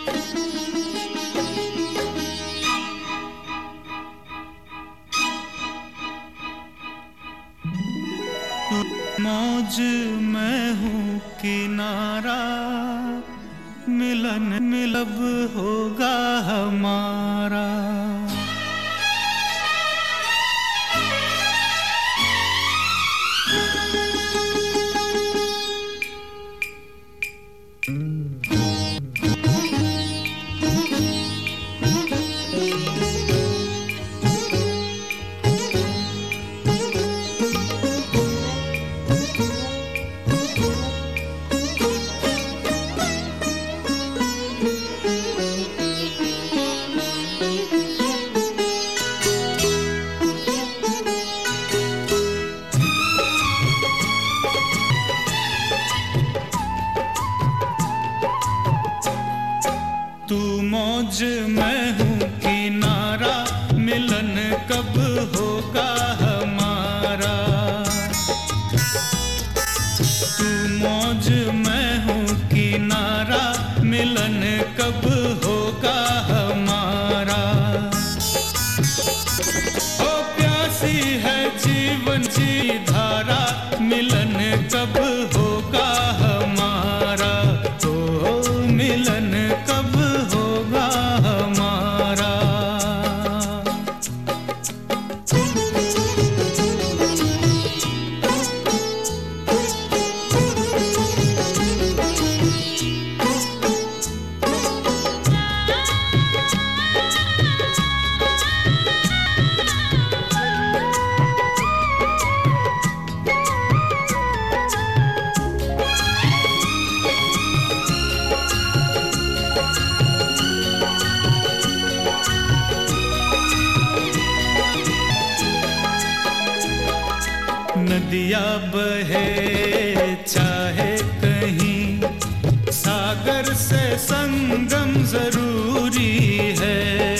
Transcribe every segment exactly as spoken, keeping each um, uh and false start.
मौज मैं हूँ किनारा, मिलन मिलब होगा हमारा। तू मौज मैं हूँ किनारा, मिलन कब होगा हमारा। तू मौज मैं हूँ किनारा, मिलन कब होगा हमारा। ओ प्यासी है जीवन की धारा, मिलन कब होगा हमारा। ओ मिलन कब होगा हमारा। नदिया बहे चाहे कहीं, सागर से संगम जरूरी है।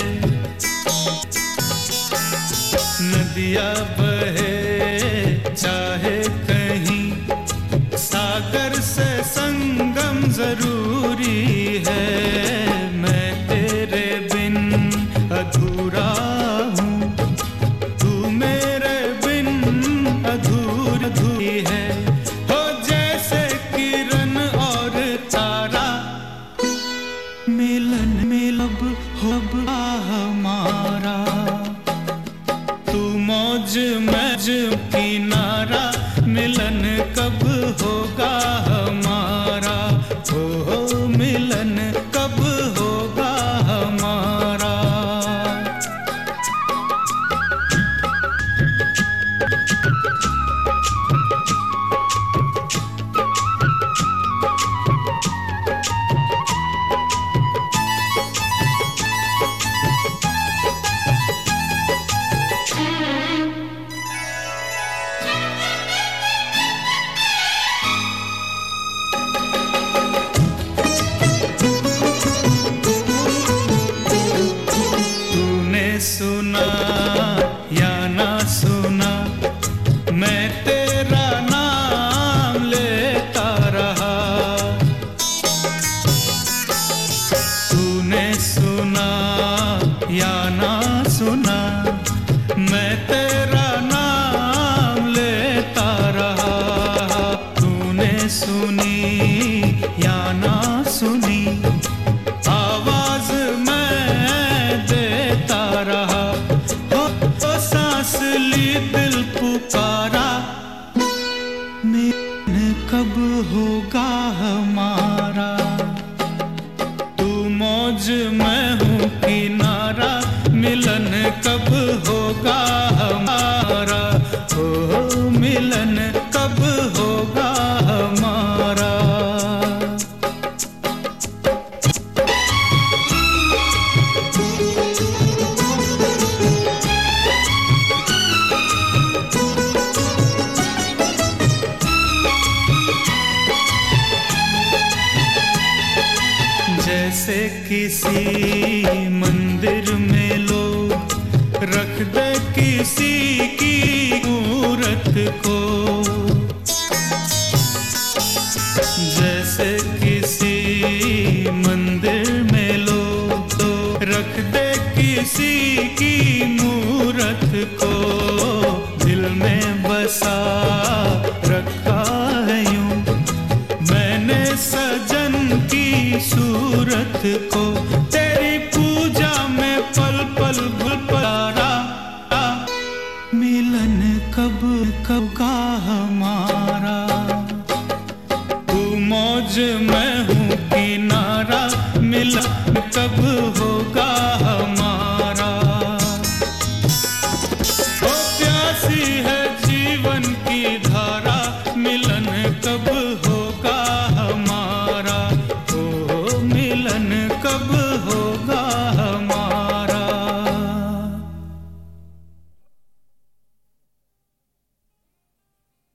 नदिया बहे चाहे कहीं, सागर से संगम जरूरी है। मैं तेरे बिन अधूरा हूँ, तू मेरे बिन अधूरी है। हो जैसे किरण और तारा, मिलन मिलब होगा हमारा। तू मौज मौज किनारा, मिलन कब होगा हमारा। हो मिलन कब होगा हमारा। सुना या ना सुना, मैं तेरा नाम लेता रहा। तूने सुना या ना सुना, मैं तेरा नाम लेता रहा। तूने सुनी या ना सुनी, आवाज मैं देता रहा। हो तो सांस ली दिल पुकारा, मिलन कब होगा हमारा। तू मौज मैं हूँ किनारा, मिलन कब होगा हमारा। हो मिलन कब होगा हमारा। जैसे किसी मंदिर में लोग रख दे किसी की मूरत को, जैसे किसी मंदिर में किसी की मूरत को दिल में बसा रखा है यूं, मैंने सजन की सूरत को तेरी पूजा में पल पल भूल पला। मिलन कब कब का हमारा, तू मौज मैं हूँ किनारा, मिलन कब